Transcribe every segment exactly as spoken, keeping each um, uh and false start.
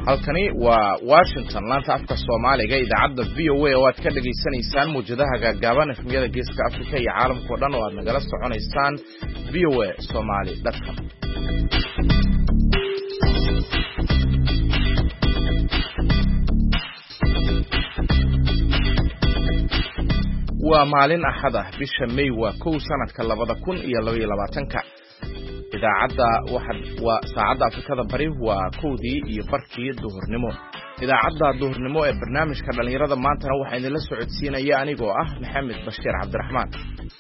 halkani waa Washington laanta afka Soomaaliga idaacadda V O A oo aad ka dhageysanaysaan muujadaha gaagaaban efmiyada geeska Afrika iyo caalamka oo dhan oo aad nagala soconaysaan v o a somali dot com. waa maalin axad ah bisha May waa kow sanadka labada kun iyo laba iyo labaatanka. idaacadda waxad waa saacadda Afrikada Bari waa kowdii iyo barkii duhurnimo. idaacadda duhurnimo ee barnaamijka dhalinyarada maantana waxaa idin la socodsiinaya anigoo ah Maxamed Bashiir Cabdiraxmaan.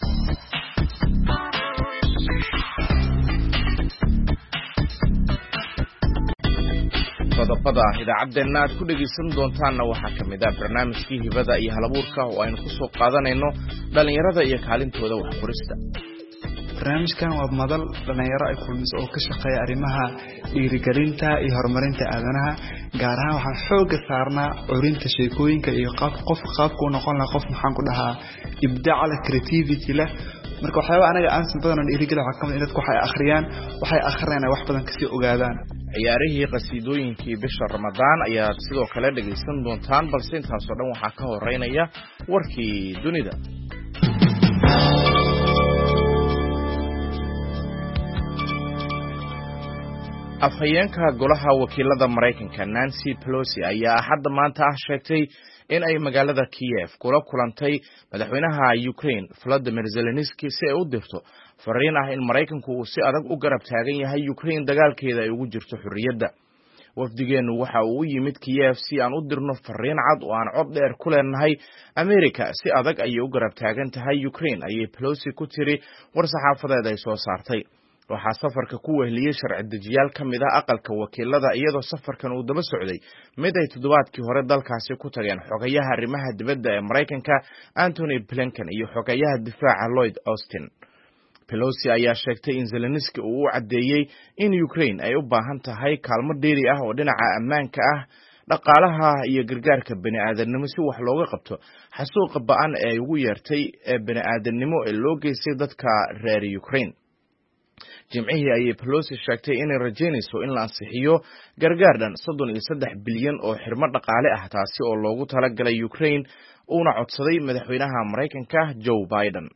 qodobada idaacaddeena aad ku dhegeysan doontaanna waxaa ka mid ah barnaamijkii hibada iyo halabuurka oo aynu ku soo qaadanayno dhalinyarada iyo kaalintooda wax qorista. barnaamijkan waa madal dhalinyaro ay kulmiso oo ka shaqeeya arrimaha dhiirigelinta iyo horumarinta aadanaha, gaar ahaan waxaan xooga saarnaa curinta sheekooyinka iyo qaab qof qaabku noqon lahaa qof maxaan ku dhahaa ibdaac leh, creativity leh. marka waxyaaba anaga aan si badan dhiirigelin waxaa kamid in dadku waxay akhriyaan waxay akhriyaan wax badan kasii ogaadaan. ciyaarihii qasiidooyinkii bisha Ramadaan ayaad sidoo kale dhageysan doontaan, balse intaas oo dhan waxaa ka horeynaya warkii dunida. afhayeenka golaha wakiilada Mareykanka Nancy Pelosi ayaa hadda maanta ah sheegtay in ay magaalada Kiev kula kulantay madaxweynaha Ukraine Volodymyr Zelensky si ay u dirto fariin ah in Mareykanku uu si adag u garab taagan yahay Ukraine dagaalkeeda ay ugu jirto xurriyadda. wafdigeenu waxa uu yimid Kiev si aan u dirno fariin cad oo aan cod dheer ku leenahay America si adag ay u garab taagan tahay Ukraine, ayay Pelosi ku tiri war saxaafadeed ay soo saartay. waxaa safarka ku wehliyay sharci dejiyaal ka mid ah aqalka wakiilada, iyadoo safarkan uu daba socday mid ay toddobaadkii hore dalkaasi ku tageen xogayaha arrimaha dibadda ee Mareykanka Antony Blinken iyo xogayaha difaaca Lloyd Austin. Pelosi ayaa sheegtay in Zelensky uu u cadeeyay in Ukraine ay u baahan tahay kaalmo dheeri ah oo dhinaca ammaanka ah, dhaqaalaha iyo gargaarka bini'aadanimo si wax looga qabto xasuuqa ba'an ee ay ugu yeertay ee bini'aadanimo ee loo geystay dadka reer Ukraine. jimcihii ayay Pelosi sheegtay inay rajaynayso in la ansixiyo gargaar dhan soddon iyo saddex bilyan oo xirmo dhaqaale ah, taasi oo loogu talagalay Ukraine, uuna codsaday madaxweynaha Mareykanka Joe Biden.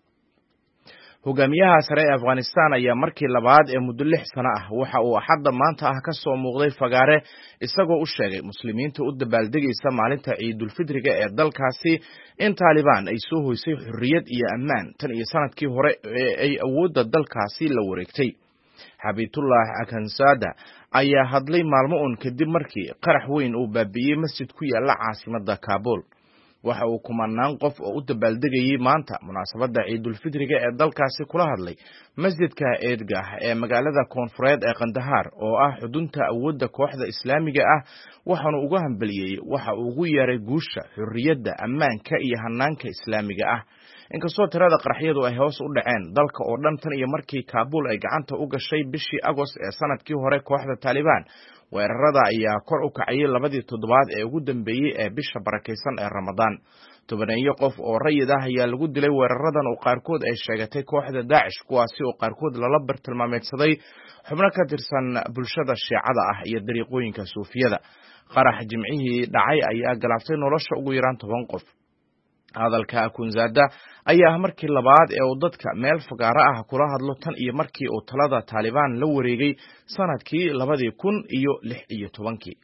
hogaamiyaha sare ee Afghanistan ayaa markii labaad ee muddo lix sano ah waxa uu axadda maanta ah ka soo muuqday fagaare isagoo u sheegay muslimiinta u dabaaldegaysa maalinta ciidul fidriga ee dalkaasi in Taliban ay soo hoysay xurriyad iyo ammaan tan iyo sanadkii hore ee ay awoodda dalkaasi la wareegtay. Habibullah Akhundzada ayaa hadlay maalmo uun kadib markii qarax weyn uu baabi'iyey masjid ku yaala caasimadda Kabul. waxa uu kumanaan qof oo u dabaaldegayay maanta munaasabadda ciidul fidriga ee dalkaasi kula hadlay masjidka Eidgah ee magaalada koonfureed ee Kandahar oo ah xudunta awoodda kooxda Islaamiga ah, waxaana ugu hambaliyay waxa uu ugu yeeray guusha xurriyadda, ammaanka iyo hanaanka Islaamiga ah. inkastoo tirada qaraxyadu ay hoos u dhaceen dalka oo dhan tan iyo markii Kabul ay gacanta u gashay bishii Agost ee sanadkii hore kooxda Taliban, weerarada ayaa kor u kacayay labadii toddobaad ee ugu dambeeyay ee bisha barakeysan ee Ramadaan. tobaneeyo qof oo rayid ah ayaa lagu dilay weeraradan oo qaarkood ay sheegatay kooxda Daesh, kuwaasi oo qaarkood lala bartilmaameedsaday xubno ka tirsan bulshada Shiicada ah iyo dariiqooyinka Suufiyada. qarax jimcihii dhacay ayaa galaaftay nolosha ugu yaraan toban qof. hadalka Akhundzada ayaa ah markii labaad ee uu dadka meel fagaara ah kula hadlo tan iyo markii uu talada Taliban la wareegay sanadkii labadii kun iyo lix iyo tobankii.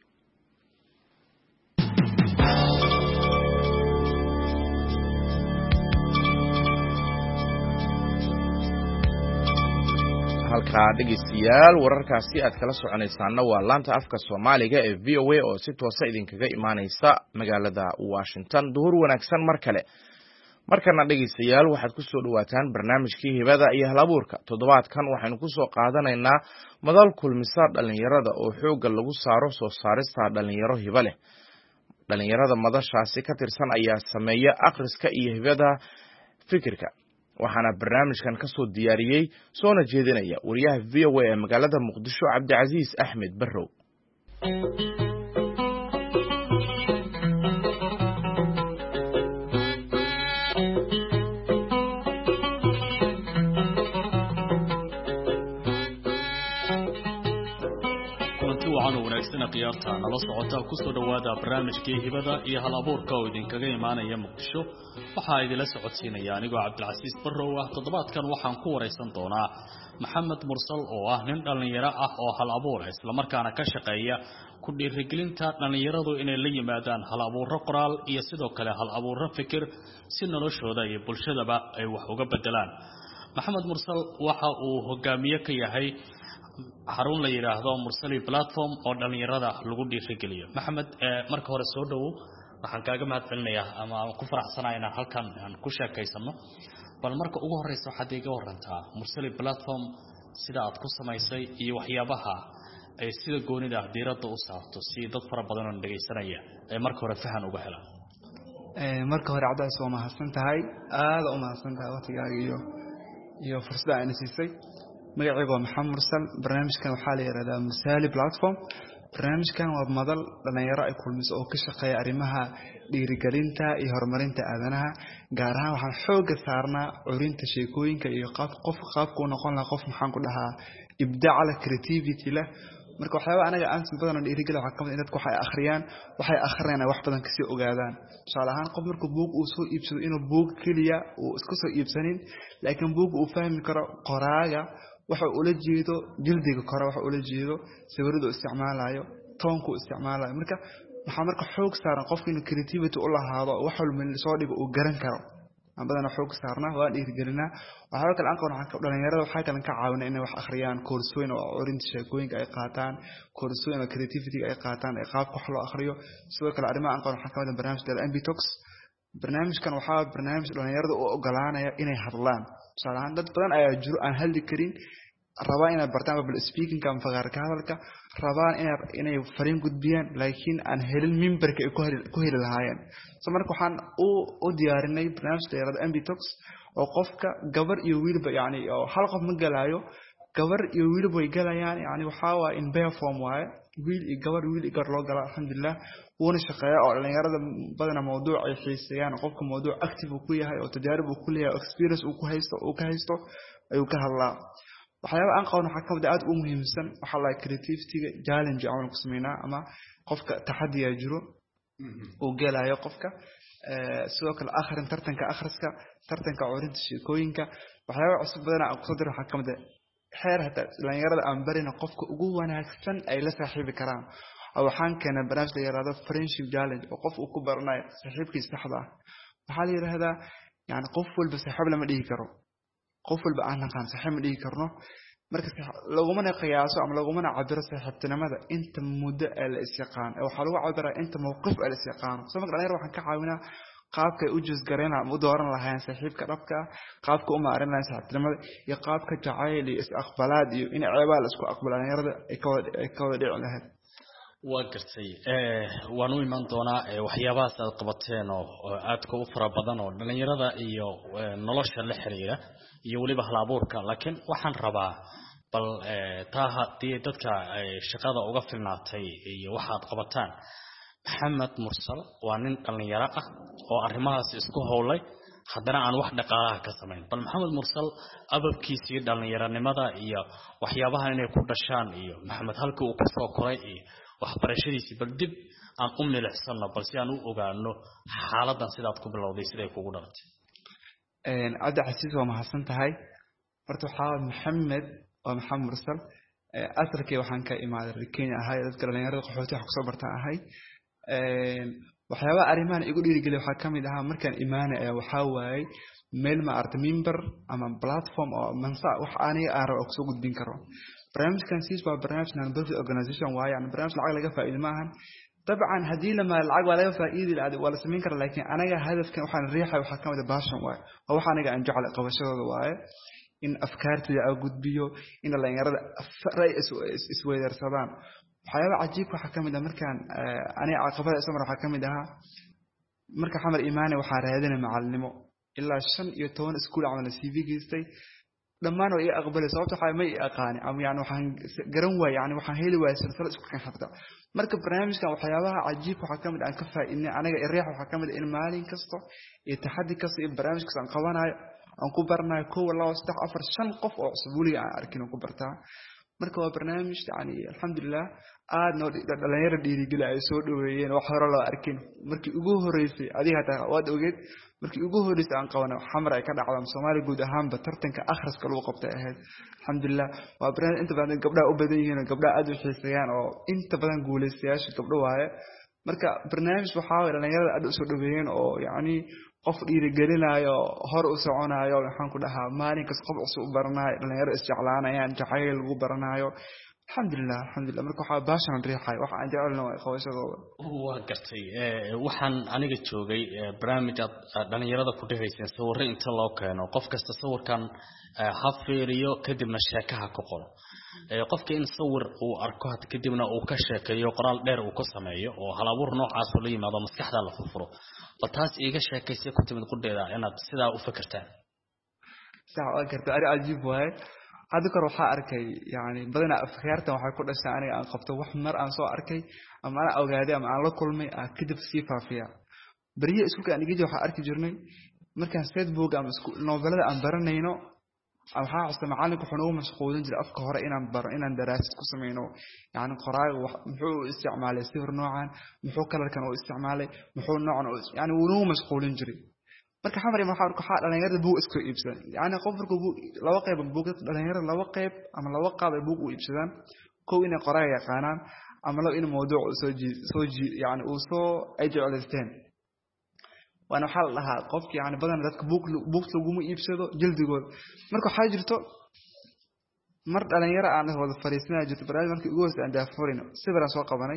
halkaa dhegeystayaal wararkaasi aad kala soconaysaana waa laanta afka Soomaaliga ee V O A oo si toosa idinkaga imaanaysa magaalada Washington. duhur wanaagsan mar kale. markana dhegeystayaal waxaad ku soo dhawaataan barnaamijkii hibada iyo halabuurka. toddobaadkan waxaynu ku soo qaadanaynaa madal kulmisa dhalinyarada oo xooga lagu saaro soo saarista dhalinyaro hiba leh. dhalinyarada madashaasi ka tirsan ayaa sameeya akhriska iyo hibada fikirka. waxaana barnaamijkan ka soo diyaariyay soona jeedinaya wariyaha V O A ee magaalada Muqdisho Cabdicasiis Axmed Barrow. wanaagsan qiyaarta nala socota ku soo dhawaada barnaamijkii hibada iyo hal abuurka oo idinkaga imaanaya Muqdisho waxa idinla socodsiinaya anigoo Cabdilcasiis Barrow ah toddobaadkan waxaan ku wareysan doonaa Maxamed Mursal oo ah nin dhalinyaro ah oo hal abuur isla markaana ka shaqeeya ku dhiirigelinta dhalinyaradu inay la yimaadaan hal abuuro qoraal iyo sidoo kale hal abuuro fikir si noloshooda iyo bulshadaba ay wax uga bedelaan Maxamed Mursal waxa uu hogaamiye ka yahay xarun la yiraahdo Mursali platform oo dhalinyarada lagu dhiirigeliyo Maxamed marka hore soo dhaw waxaan kaaga mahadcelinayaa ama ku faraxsanahay inaan halkan aan ku sheekaysano bal marka ugu horeysa waxaad iga warantaa Mursali platform sida aad ku samaysay iyo waxyaabaha ay sida goonida diiradda u saarto si dad fara badan oo dhageysanaya ay marka hore fahan uga helaan ee marka hore Cabdilcasiis waa mahadsan tahay aad u mahadsan tahay waqtigaaga iyo iyo fursadda aan siisay magacaygu Maxamed Mursal barnaamijkan waxa la yiraahdaa Mursali platform barnaamijkan waa madal dhalinyaro ay kulmiso oo ka shaqeeya arrimaha dhiirigelinta iyo horumarinta aadanaha gaar ahaan waxaan xooga saarnaa urinta sheekooyinka iyo qaab qof qaabku noqon la qof maxaan ku dhahaa ibdaac la creativity la marka waxyaabo anaga aan si badan dhiirigelin waxa kamid in dadku waxay akhriyaan waxay akhriyaan wax badan ka sii ogaadaan tusaale ahaan qof markuu buug uu soo iibsado inuu buug kaliya uu isku soo iibsanin laakiin buug uu fahmi karo qoraaga waxa uu la jeedo jildiga kore waxa uu la jeedo sawirada isticmaalayo toonku isticmaalayo marka waxa marka xoog saaran qofka inuu creativity u lahaado wax walba soo dhigo uu garan karo aan badan xoog saarna waa dhiirigelinaa waxa kale aan qoon waxaan dhalinyarada waxa kale ka caawinaa inay wax akhriyaan koorsooyin oo orinta sheekooyinka ay qaataan koorsooyin oo creativity ay qaataan ay qaab wax loo akhriyo sidoo kale arrimaha aan qoon waxaan ka wada barnaamijka M B Talk barnaamijkan waxa barnaamij dhalinyarada u ogolaanaya inay hadlaan salaam dad badan ayaa jiro aan hadli karin rabaa inay bartaan public speaking ka fagaarka hadalka rabaan inay inay fariin gudbiyaan laakiin aan helin memberka ay ku heli lahaayeen so marka waxaan u u diyaarinay barnaamij dheeraad M B Talk oo qofka gabar iyo wiilba yaani oo hal qof ma galaayo gabar iyo wiilba way galayaan yaani waxa waa in bear form waaye wiil iyo gabar wiil iyo gabar loo gala alxamdulillah wana shaqeeya oo dhalinyarada badana mawduuc ay xiiseeyaan qofka mawduuc active uu ku yahay oo tajaarib uu ku leeyahay experience uu ku haysto uu ka haysto ayuu ka hadlaa waxyaabo aan qoon waxa kamid aad u muhiimsan waxa la creativity-ga challenge aan ku sameynaa ama qofka taxadiya jiro oo galayo qofka ee sidoo kale akhrin tartanka akhriska tartanka urinta sheekooyinka waxyaabo cusub badan aan ku soo diray waxa kamid ah xeer hada dhalinyarada aan barina qofka ugu wanaagsan ay la saaxiibi karaan waxaan keenay barnaamij la yiraahdo friendship challenge oo qof uu ku baranayo saaxiibkiisa saxda ah waxa la yiraahdaa yani qof walba saaxiib lama dhigi karo qof walba aan naqaan saaxiib ma dhigi karno marka laguma qiyaaso ama laguma cabiro saaxiibtinimada inta muddo la isqaan waxa lagu cabiraa inta mowqif la isqaan soo marka dhalinyarada waxaan ka caawinaa qaabka u jus gareena ama u dooran lahayn saaxiibka dhabka qaabka u maarin lahayn saaxiibtinimada iyo qaabka jacayl iyo is aqbalaad iyo in ceebaa la isku aqbalo dhalinyarada ay ka wada ay ka wada dhici lahayd waa gartay ee waan u iman doonaa waxyaabaha aad qabateen oo aad ka u fara badan oo dhalinyarada iyo nolosha la xiriira iyo waliba hal abuurka laakiin waxaan rabaa bal taa hadii dadka shaqada uga filnaatay iyo waxaad qabataan Maxamed Mursal waa nin dhalinyaro ah oo arrimahaas isku howlay haddana aan wax dhaqaalaha ka sameyn bal Maxamed Mursal ababkiisii dhalinyaranimada iyo waxyaabaha inay ku dhashaan iyo Maxamed halkii uu ku soo koray iyo waxbarashadiisii bal dib aan u milicsano bal si aan u ogaano xaaladdan sidaad ku bilowday siday kugu dhalatay een Cabdilcasiis waa mahadsan tahay horta waxa Maxamed waa Maxamed Mursal asarkii waxaan ka imaaday Kenya ahay dadka dhalinyarada qaxooti wax ku soo bartaan ahay een waxyaabaha arrimahan igu dhiirigeliyay waxa kamid ah markaan imaanay ayaa waxa waayay meel ma arta member ama platform oo mansa wax aanay aaro oo soo gudbin karo barnaamijkan siis waa barnaamij non-profit organization waaye aan barnaamij lacag laga faa'iido maahan dabcan hadii lama lacag waa laga faa'iido laad wala sameyn kara laakiin anaga hadafkan waxaan riixay waxa kamid ah passion waaye oo waxa anaga aan jecel qabashadooda waaye in afkaartooda ay gudbiyo in dhalinyarada ra'yi is weerarsadaan waxyaabo cajiib waxa kamid ah markaan aniga caqabada isoo mar waxa kamid ah marka xamar iimaane waxa raadinay macallinimo ilaa shan iyo toban iskuul amal C V geystay dhamaan way aqbalay sababta waxa ma yaqaan ama yani waxaan garan waayay yani waxaan heli waayay silsilad isku kan xafta marka barnaamijkan waxyaabaha cajiib waxa kamid aan ka faa'iidnay aniga riix waxa kamid in maalin kasto iyo taxaddi kasto in barnaamijkaas aan qabanayo aan ku barnayo kow laba saddex afar shan qof oo cusub waliga aan arkin ku bartaa marka waa barnaamij yani alxamdulilah aad noo dhalinyaro dhiirigeli ay soo dhaweeyeen wax hore loo arkin markii ugu horeysay adiga hataa waad ogeed markii ugu horeysay aan qabanay xamar ay ka dhacdo Soomaaliya guud ahaanba tartanka akhriska lagu qabtay ahayd alxamdulilah waa barnaamij inta badan gabdhaha u badan yihiin gabdhaha aad u xiiseeyaan oo inta badan guuleystayaasha gabdho waaye marka barnaamij waxa ay dhalinyarada aad u soo dhaweeyeen oo yani qof dhiirigelinayo hor u soconayo waxaan ku dhahaa maalin kasta qof cusub u baranayo dhalinyaro isjeclaanayaan jacayl lagu baranayo alxamdulilah alxamdulilah marka waxa baashan riixay waxa aan jecelnahay waa qabashadooda waa gartay waxaan aniga joogay barnaamijka dhalinyarada ku dhahaysay sawirro inta loo keeno qof kasta sawirkan ha fiiriyo kadibna sheekaha ku qoro qofka in sawir uu arko had kadibna uu ka sheekeeyo qoraal dheer uu ku sameeyo oo hal abuur noocaas oo la yimaado maskaxda la furfuro bataas iiga sheekaysi ku timid qudheeda inaad sidaa u fikirtaan sax oo garta ari ajiib waay hada kor waxa arkay yani badana afkaartan waxa ku dhashay aniga aan qabto wax mar aan soo arkay ama aan ogaaday ama aan la kulmay aan kadib si faafiya bariye isku ka aniga waxa arki jirnay markaan Facebook ama isku novelada aan baranayno waxa xusna macalinku wuxuu ugu mashquulin jiray afka hore inaan baro inaan daraasad ku sameeyno yani qoraayo wuxuu isticmaalay sawir noocan muxuu kalarkan uu isticmaalay muxuu noocan yani uu ugu mashquulin jiray marka xamari ma xarku xal dhalinyarada buu isku iibsan yani qofku buu laba qayb buu dhalinyarada laba qayb ama laba qaab buu u iibsadaan koow in qoraay yaqaanaan ama laba in mowduuc soo soo yani uu soo ajeclaysteen wana xal laha qofki yani badan dadka buug buug lagu iibsado jildigood marka waxa jirto mar dhalinyaro aan wada fariisnaa jirto barnaamij markii ugu hoosay aan daafurino sawir soo qabanay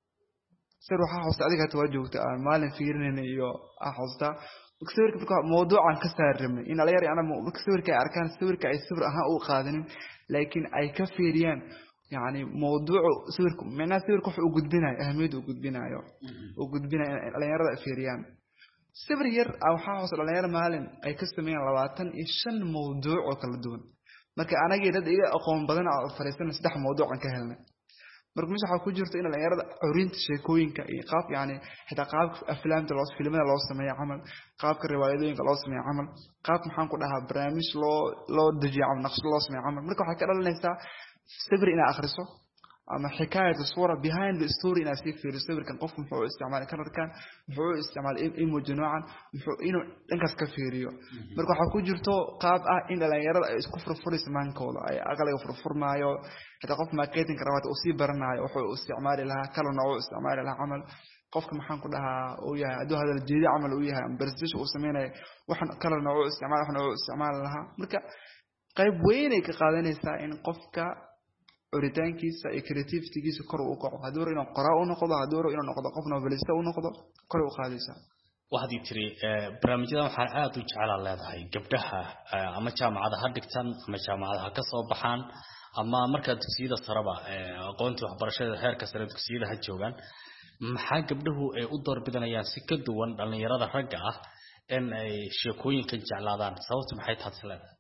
sawir waxa hoosta adiga ta wajoogta aan maalin fiirinayna iyo ahoosta sawirka marka mowduucan ka saarnay in dhalinyaro ana sawirka ay arkaan sawirka ay sawir ahaan u qaadanin laakiin ay ka fiiriyaan yani mowduuc sawirku macna sawirku wuxuu u gudbinayo ahmiyad u gudbinayo u gudbinayo dhalinyarada fiiriyaan sawir yar waxa hoos dhalinyaro maalin ay ka sameeyaan labaatan iyo shan mowduuc oo kala duwan marka anaga dad iga aqoon badan oo fariisan saddex mowduuc aan ka helnay marka meesha waxa ku jirto in dhalinyarada awrinta sheekooyinka iyo qaab yani xitaa qaabka aflaamta loo filimada loo sameeyo amal qaabka riwaayadooyinka loo sameeyo amal qaab maxaan ku dhahaa barnaamij loo loo dajiyo ama naqshad loo sameeyo amal marka waxa ka dhalanaysa sawir ina akhriso ama xikaayada suura behind the story ina si fiiriyo sawirkan qofku wuxuu isticmaalay kalarkan wuxuu isticmaalay emoji noocan wuxuu inuu dhankaas ka fiiriyo marka waxa ku jirto qaab ah in dhalinyarada ay isku furfurayso maankooda ay aqalga furfurmaayo hada qof marketing rawaad oo si baranayo wuxuu isticmaali lahaa kala nooc isticmaali lahaa amal qofka maxaan ku dhahaa oo yahay adoo hadal jeedi amal oo yahay presentation uu sameeyay waxan kala nooc isticmaal waxan uu isticmaal lahaa marka qayb weyn ay ka qaadanaysaa in qofka oritaankiisa iyo creativity-giisa kor u kaco haduu inuu qoraa u noqdo haduu inuu noqdo qof novelist u noqdo kor u qaadaysa waxaad tiri barnaamijyada waxaan aad u jeclaan leedahay gabdhaha ama jaamacada ha dhigtaan ama jaamacadaha ka soo baxaan ama marka dugsiyada saraba aqoonta waxbarashada heerka sare dugsiyada ha joogan maxaa gabdhuhu ay u doorbidanayaan si ka duwan dhalinyarada ragga ah in ay sheekooyinka jeclaadaan sababtu maxay tahay leedahay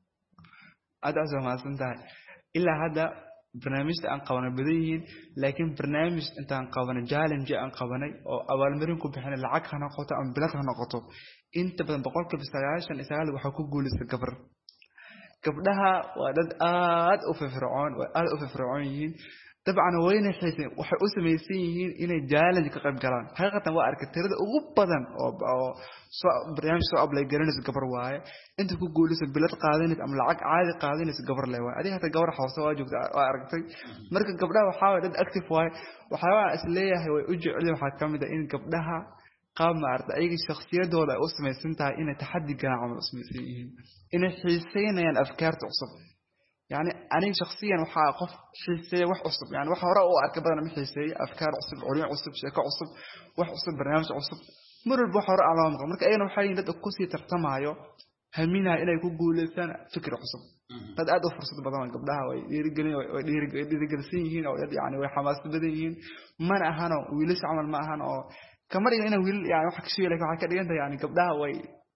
aad aad mahadsantahay ilaa hadda barnaamijta aan qabanay badan yihiin laakiin barnaamij intaan qabanay challenge aan qabanay oo abaalmarin ku bixinay lacag ha noqoto ama bilad ha noqoto inta badan boqolkiiba sagaashan iyo sagaal waxa ku guuleystay gabar gabdhaha waa dad aad u firfircoon oo aad u firfircoon yihiin dabcan wayna xiisay waxay u sameeyeen yihiin inay challenge ka qayb galaan xaqiiqatan waa arkay tirada ugu badan oo soo barnaamij soo ablay garanaysa gabar waaye inta ku guuleysay bilad qaadanaysa ama lacag caadi qaadanaysa gabar leh waaye adiga hata gabar xooso waa joogta waa aragtay marka gabdhaha waxa way dad active waaye waxa waa is leeyahay way u jecel waxa kamid ah in gabdhaha qaab ma arda ayaga shakhsiyadooda u sameeysan tahay inay taxaddi galaan ama sameeysan yihiin inay xiiseynayaan afkaarta cusub يعني أنا شخصيا وحا قف حسية وح عصب يعني وح وراء أركب بدنا محسية أفكار عصب علوم عصب شيء عصب وح عصب برنامج عصب مر البحر على عمق مرك أينا وحين لد القصي ترتمعه همينها إلى يكون جول الثاني فكر عصب قد أدو فرصة بدنا قبلها ويرجعني ويرجعني هنا يعني وحماس بديهين ما أهنا ويلش عمل ما أهنا كمرة هنا ويل يعني وحكي شيء لك وحكي أنت يعني قبلها وي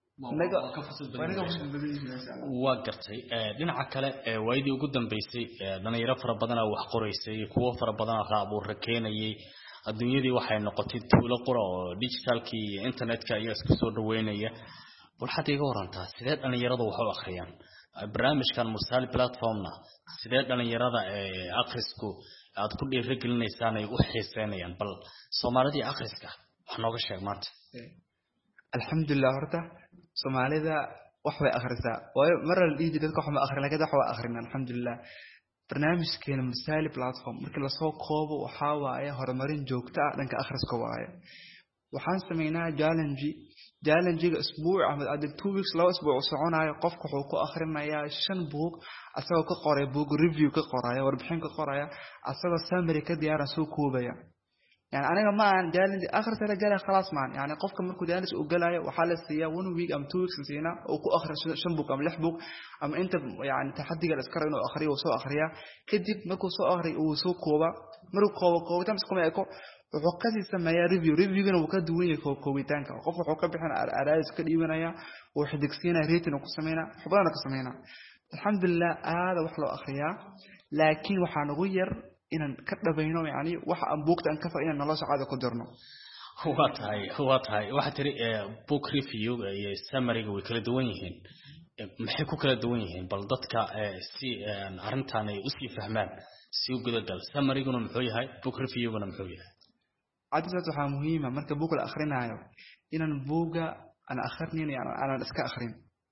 waa gartay dhinaca kale waydii ugu dambeysay dhalinyaro fara badan oo wax qoraysay kuwa fara badan oo abuur rakeenayay adduunyadii waxay noqotay tuulo qura oo digitalkii iyo internetka ayaa isku soo dhaweynaya waxaad iga warantaa sidee dhalinyaradu wax u akhriyaan barnaamijkan Mursal platformna sidee dhalinyarada ee akhrisku aad ku dhiirigelinaysaan ay u xiiseynayaan bal Soomaalida akhriska wax nooga sheeg maanta alxamdulillah horta Soomaalida wax way akhrisaa way mar la dhigi dadka wax ma akhrin laakiin wax waa akhrin alxamdulillah barnaamijkeena Mursal platform markii la soo koobo waxa waaye horumarin joogto ah dhanka akhriska waaye waxaan sameynaa challenge challenge isbuuc ama adag two weeks laba isbuuc soconayo qofku wuxuu ku akhrinayaa shan book asagoo ka qoray book review ka qoraya warbixin ka qoraya asagoo summary ka diyaaran soo koobaya yani aniga ma aan challenge akhrinta la galay خلاص maan yani qofka markuu challenge uu galayo waxa la siiyaa one week ama two weeks siina oo ku akhriyo shan book ama lix book ama inta yani taxadiga la iskaro inuu akhriyo oo soo akhriya kadib markuu soo akhriyo uu soo kooba markuu koobo koobitaan iskuma eko wuxuu ka sameeyaa review reviewgana uu ka duwan yahay koobitaanka qof wuxuu ka bixin araadis ka dhiibanaya oo xiddigsiina rating ku sameeyna xubnaha ka sameeyna alxamdulillah aada wax loo akhriyaa laakiin waxa nagu yar inaan ka dhabayno yani waxa aan buugta aan ka faa inaan nolosha caada ku darno waa tahay waa tahay waxa tiri book review iyo summary way kala duwan yihiin maxay ku kala duwan yihiin bal dadka si arintan ay u sii fahmaan si u gudagal summary-guna muxuu yahay book review-guna muxuu yahay عادة waxaa muhiim ah marka book la akhrinayo inaan buuga aan akhriin yani aan iska akhrin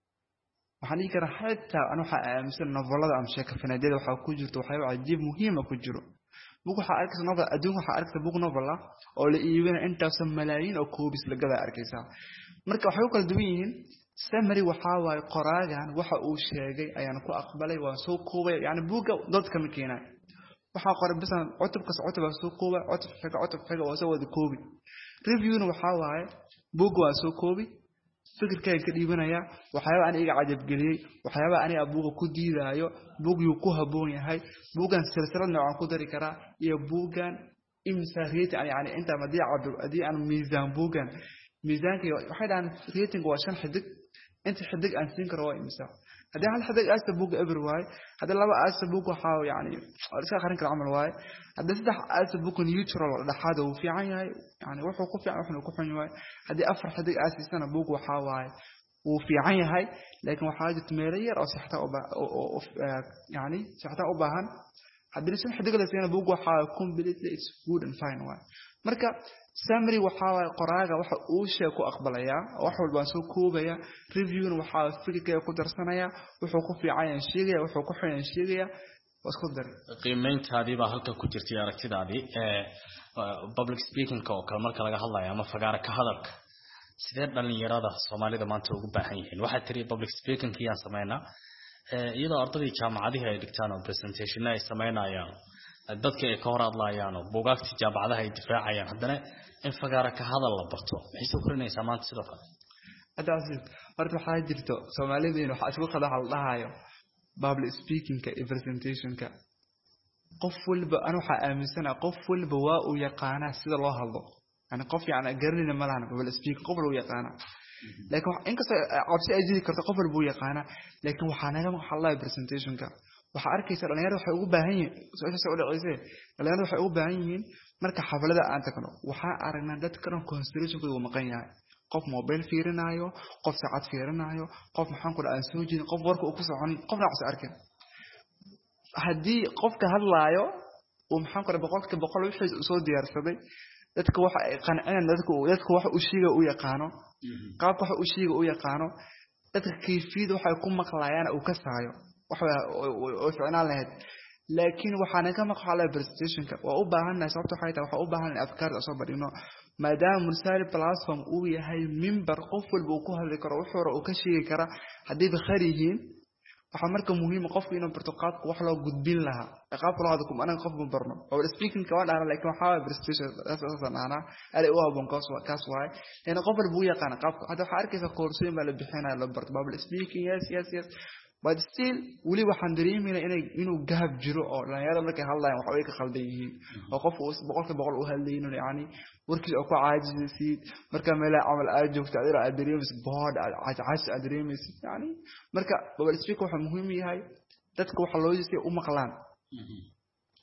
waxaan dhigi karaa xitaa aan waxa aaminsan novelada ama sheeko fanaanada waxa ku jirto waxyaabo cajiib muhiim ah ku jiro book waxa arkaysa novel adduun waxa arkaysa book novel ah oo la iibina intaas malaayiin oo koobis la gada arkaysa marka waxay kala duwan yihiin summary waxa waay qoraagan waxa uu sheegay ayaan ku aqbalay waan soo koobay yani buuga dadka ma keenay waxa qoray bisan cutubka cutubka soo kooba cutub xiga cutub xiga oo soo wada koobi reviewna waxa waaye book waa soo koobi fikirkay ka dhiibanaya waxyaabo aan iga cajab galiyay waxyaabo aan abuuga ku diidayo book yu ku haboon yahay boogan silsilad noocan ku dari kara iyo boogan imsaariyada yani inta madiic cabdu adii aan miisaan boogan miisaanka waxay dhaan rating waa shan xidig inta xidig aan siin karo waa imsa hadii hal xidig aasta book ever way hadii laba aasta book waxa yani iska akhrin kala amal way hadii saddex aasta book neutral dhaxada uu fiican yahay yani wuxuu ku fiican wuxuu ku xun yahay hadii afar xidig aasisana book waxa way uu fiican yahay laakiin waxa jirta meel yar oo saxta oo yani saxta u baahan hadii shan xidig la siina book waxa completely it's good and fine way marka summary waxa way qoraaga waxa uu sheeg ku aqbalaya wax walba soo koobaya reviewna waxa fikirka ku darsanaya wuxuu ku fiican yahay sheegaya wuxuu ku xun yahay sheegaya wasku dar qiimeyntaadii baa halka ku jirtay aragtidaadii ee public speaking oo kale marka laga hadlayo ama fagaara ka hadalka sidee dhalinyarada Soomaalida maanta ugu baahan yihiin waxa tiri public speaking kiyaan sameeyna ee iyadoo ardayda jaamacadaha ay dhigtaan oo presentation ay sameynayaan dadka ay ka hor hadlayaan oo buugaagta jaamacadaha ay difaacayaan haddana in fagaara ka hadal la barto maxay soo korinaysaa maanta sidoo kale hadaasi horta waxa jirto Soomaalida waxa isku qada hal dhahayo public speaking ka presentation ka qof walba aan waxa aaminsana qof walba waa uu yaqaan sida loo hadlo yani qof yaana garanayna malahan public speaking qof loo yaqaan laakiin in kasta cabsi ay jiri karto qof walba uu yaqaan laakiin waxa naga maxallay presentation ka waxa arkaysa dhalinyarada waxay ugu baahan yihiin su'aasha u dhaceysay dhalinyarada waxay ugu baahan yihiin marka xaflada aan tagno waxa aragnaa dadka concentration ku maqan yahay qof mobile fiirinayo qof saacad fiirinayo qof maxaan ku dhacan soo jeedin qof warka uu ku soconin qof raac soo arkin hadii qofka hadlaayo oo maxaan ku dhacan boqolkiiba boqol wixii soo diyaarsaday dadka waxa ay qancinayaan dadku dadku waxa uu sheega u yaqaano qaabka waxa uu sheega u yaqaano dadka kayfiyada waxa ku maqlayaan uu ka saayo waxa oo ficnaan lahayd laakiin waxaan ka maqalay presentation ka waa u baahanay sababtoo waxay tahay waxa u baahan afkaar soo badino maadaama Mursal platform uu yahay member qof walba ku hadli karo wuxuu uu ka sheegi kara hadii khariyiin waxa marka muhiim qofku inuu barto qaabka wax loo gudbin lahaa qaabka loo hadlo kuma qof ma barno oo speaking ka waa dhaara laakiin waxa waa presentation asaasana ana ali oo habon kaas waa kaas waay in qof walba uu yaqaan qaabka hada waxa arkaysa koorsooyin baa la bixinaa la barto public speaking yes yes yes but still wali waxaan dareemayna inay inuu gaab jiro oo dhalinyarada markay hadlayaan wax way ka khaldan yihiin oo qof uu boqolkiiba boqol u hadlayno yani warkiis oo ku caajisay marka meel amal aad joogto adira aad dareemaysid board aad caajis aad dareemaysid yani marka public speaking waxa muhiim yahay dadka waxa loo jeestay u maqlaan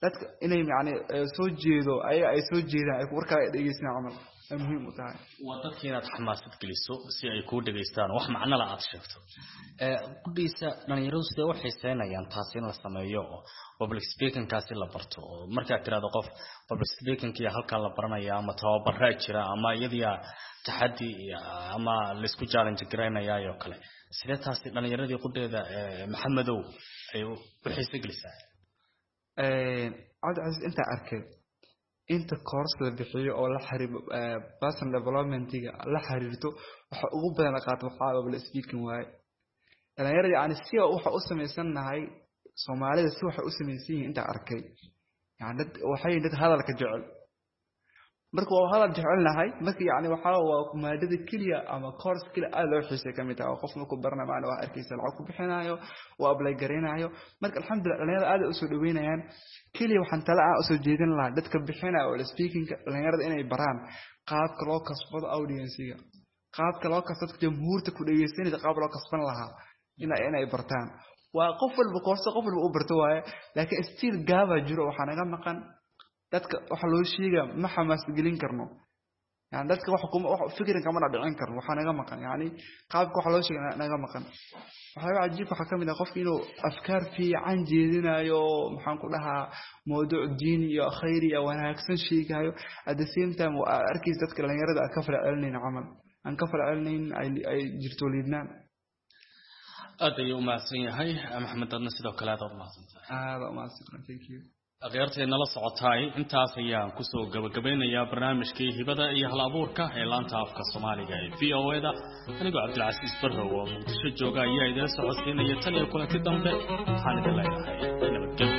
dadka inay yani soo jeedo ay ay soo jeedaan ay warka ay dhageystaan camal ay muhiim u tahay waa dadka inaad xamaasad geliso si ay ku dhageystaan wax macno la aad sheegto ee qudhiisa dhalinyaradu sidee u xiiseynayaan taasi in la sameeyo public speaking kaasi la barto marka aad tiraado qof public speaking ki halka la baranayo ama tababar jira ama iyadiya taxaddi ama la isku challenge gareynayo kale sidee taasi dhalinyaradii qudheeda maxamedow ay u xiise gelisaa ee aad inta arkay inta course la bixiyo oo la xiriir personal development-iga la xiriirto waxa ugu badan qaat waxa public speaking waay dhalinyarada yani si waxa u sameysanahay Soomaalida si waxa u sameeyay inta arkay yani waxay dad hadalka jecel marka waa hadal jecelnahay marka yani waxa waa maadada kaliya ama course kaliya aad loo xiisay kamid ah qof markuu barnaamij wax arkaysa lacag ku bixinayo oo apply gareynayo marka alxamdulillah dhalinyarada aad u soo dhaweynayaan kaliya waxaan tala ah soo jeedin lahaa dadka bixinayo oo speaking dhalinyarada inay baraan qaabka loo kasbado audience-ga qaabka loo kasbado jamhuurta ku dhageysanaysa qaab loo kasban lahaa ina inay bartaan waa qof walba course qof walba u barto waaye laakiin still gaba jiro waxa naga maqan dadka waxa loo sheega ma xamaas gelin karno yani dadka waxa kuma wax fikrin kama dhicin karno waxa naga maqan yani qaabka waxa loo sheega naga maqan waxa waajib waxa kamid ah qofka inuu afkaar fiican jeedinayo maxaan ku dhahaa mowduuc diin iyo khayr iyo wanaagsan sheegayo at the same time waa arkiis dadka dhalinyarada ka falcelinayna camal aan ka falcelinayn ay jirto liidnaan aad ayuu u mahadsan yahay maxamed adna sidoo kale aad u mahadsantahay aad u mahadsan thank you akhyaarteena la socotay intaas ayaan ku soo gabagabeynayaa barnaamijkii hibada iyo hal abuurka ee laanta afka Soomaaliga ee V O A da anigoo Cabdilcasiis Barrow oo Muqdisho jooga ayaa idin socodsiinaya tan iyo kulanti dambe waxaan idin leeyahay nabadgelyo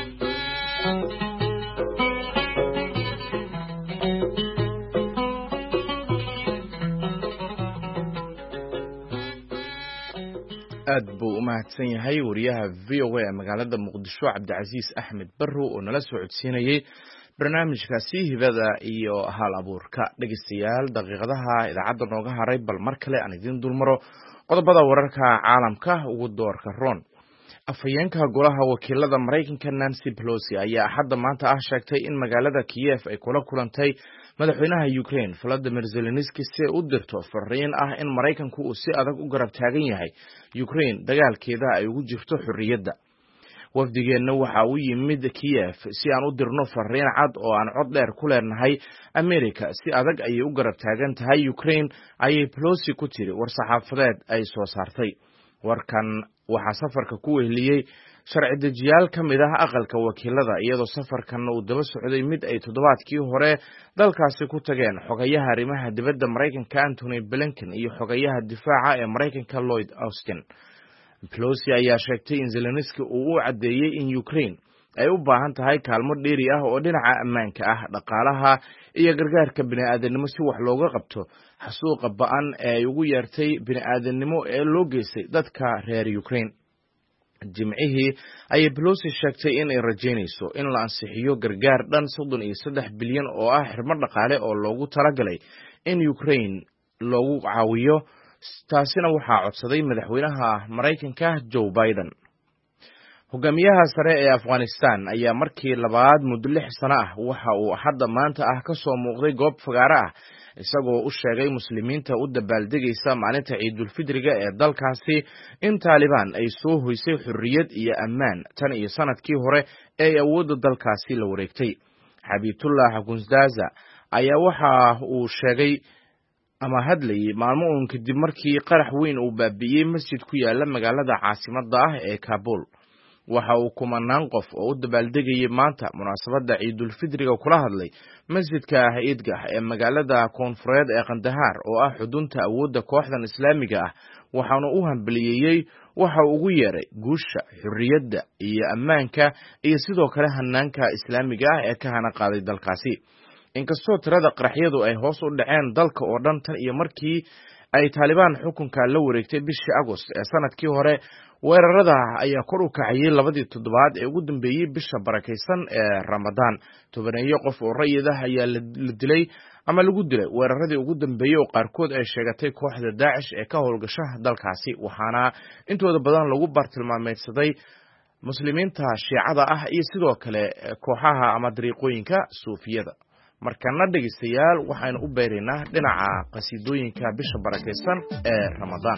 aad buu u mahadsan yahay wariyaha V O A magaalada Muqdisho Cabdilcasiis Axmed Barrow oo nala soo codsiinayay barnaamijkaasi hibada iyo hal abuurka dhageystayaal daqiiqadaha idaacadda nooga haray bal mar kale aan idin dulmaro qodobada wararka caalamka ugu doorka roon afhayeenka golaha wakiilada Mareykanka Nancy Pelosi ayaa hadda maanta ah sheegtay in magaalada Kiev ay kula kulantay madaxweynaha Ukraine Volodymyr Zelensky si uu dirto fariin ah in Mareykanku uu si adag u garab taagan yahay Ukraine dagaalkeeda ay ugu jirto xurriyadda wafdigeena waxa uu yimid Kiev si aan u dirno fariin cad oo aan cod dheer ku leenahay America si adag ay u garab taagan tahay Ukraine ayay Pelosi ku tiri war saxaafadeed ay soo saartay warkan waxa safarka ku weheliyay sharci dejiyaal kamid ah aqalka wakiilada iyadoo safarkan uu daba socday mid ay toddobaadkii hore dalkaasi ku tageen xogayaha arrimaha dibadda Mareykanka Anthony Blinken iyo xogayaha difaaca ee Mareykanka Lloyd Austin Pelosi ayaa sheegtay in Zelensky uu u cadeeyay in Ukraine ay u baahan tahay kaalmo dheeri ah oo dhinaca ammaanka ah dhaqaalaha iyo gargaarka bini'aadanimo si wax looga qabto xasuuqa ba'an ee ay ugu yeertay bini'aadanimo ee loo geystay dadka reer Ukraine jimcihii ayay Pelosi sheegtay in ay rajeynayso in la ansixiyo gargaar dhan soddon iyo saddex bilyan oo ah xirmo dhaqaale oo loogu talagalay in Ukraine loogu caawiyo taasina waxaa codsaday madaxweynaha Mareykanka Joe Biden hogaamiyaha sare ee Afghanistan ayaa markii labaad muddo lix sano ah waxa uu hadda maanta ah ka soo muuqday goob fagaare ah isagoo u sheegay muslimiinta u dabaaldegaysa maalinta ciidul fidriga ee dalkaasi in Taliban ay soo hoysay xurriyad iyo ammaan tan iyo sanadkii hore ee awoodda dalkaasi la wareegtay Habibullah Gunzaza ayaa waxa uu sheegay ama hadlayay maalmo uun kadib markii qarax weyn uu baabi'iyay masjid ku yaala magaalada caasimadda ah ee Kabul waxa uu kumanaan qof oo u dabaaldegayay maanta munaasabadda ciidul fidriga kula hadlay masjidka Eidgah ee magaalada koonfureed ee Qandahar oo ah xudunta awoodda kooxdan islaamiga ah waxaana uu hambaliyay waxa uu ugu yeeray guusha xurriyadda iyo ammaanka iyo sidoo kale hanaanka islaamiga ah ee ka hana qaaday dalkaasi inkastoo tirada qaraxyadu ay hoos u dhaceen dalka oo dhan tan iyo markii ay Taliban xukunka la wareegtay bishii August ee sanadkii hore weerarada ayaa kor u kacayay labadii toddobaad ee ugu dambeeyay bisha barakeysan ee Ramadan tobaneeyo qof oo rayid ah ayaa la dilay ama lagu dilay weeraradii ugu dambeeyay oo qaarkood ay sheegatay kooxda Daesh ee ka howlgasha dalkaasi waxaana intooda badan lagu bartilmaameedsaday muslimiinta shiicada ah iyo sidoo kale kooxaha ama dariiqooyinka suufiyada. markana dhegeystayaal waxaynu u beeraynaa dhinaca qasiidooyinka bisha barakeysan ee Ramadaan.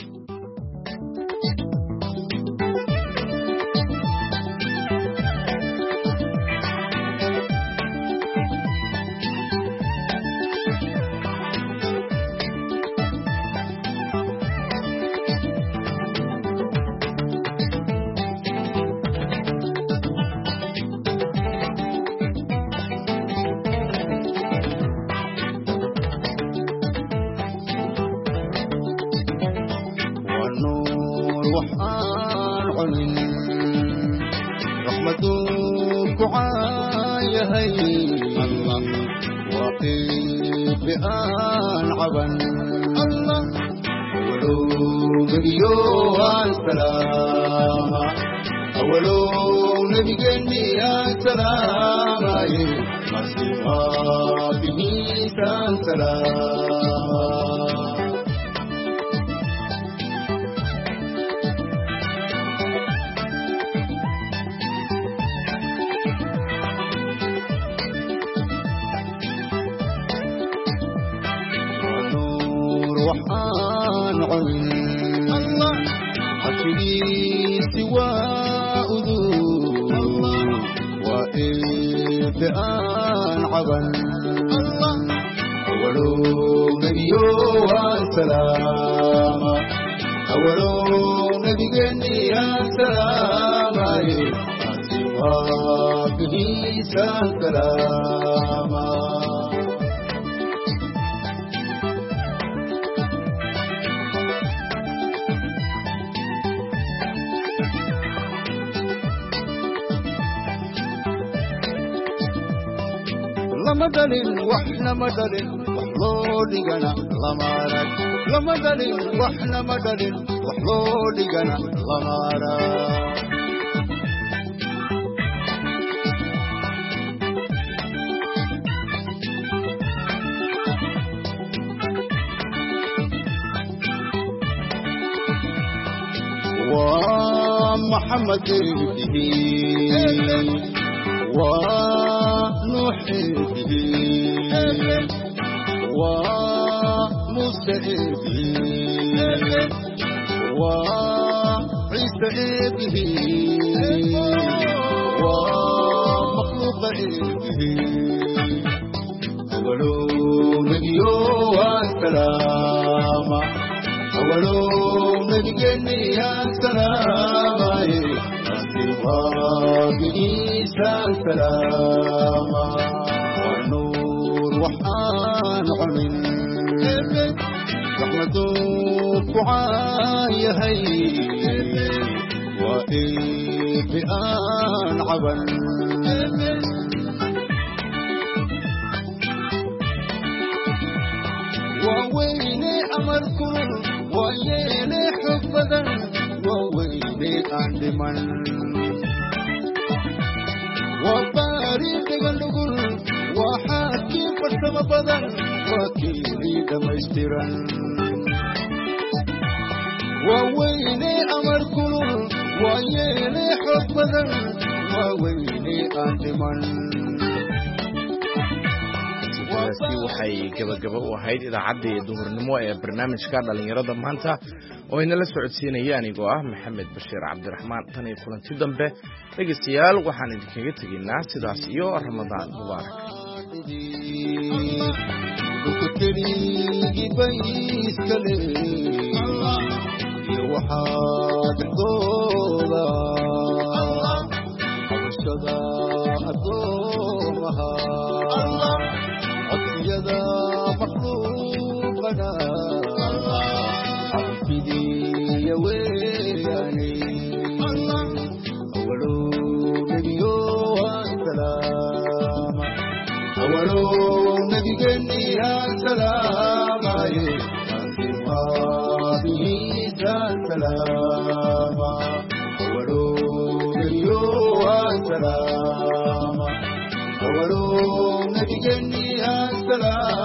lama dalin wax lama dalin wax loo dhigana lama arag lama dalin wax lama dalin wax loo dhigana lama arag wa Muhammad ibnihi ونوح به وموسى به وعيسى به ومخلوق به أول نبي والسلام أول نبي السلام وبإيسى السلام والنور وحان عمل رحمة فعايا هي وإبئان عبل وويني أمركم ويلي حفظا وويلي أندمن وبارك قلقل وحاكي فرسم بدن وكيلي دمشترا وويلي أمر كل ويلي حفظا وويلي أندمن waxay gabagabo u ahayd idaacadda duhurnimo ee barnaamijka dhalinyarada maanta oo inala socodsiinaya anigoo ah Maxamed Bashiir Cabdiraxmaan tan iyo kulanti dambe dhegeystayaal waxaan idinkaga tegaynaa sidaas iyo Ramadaan mubaarak يدا مخلوقنا عبدي يا ويلي أولو نبي السلام أولو نبي السلام هذه السلام أولو نبي السلام أولو نبي السلام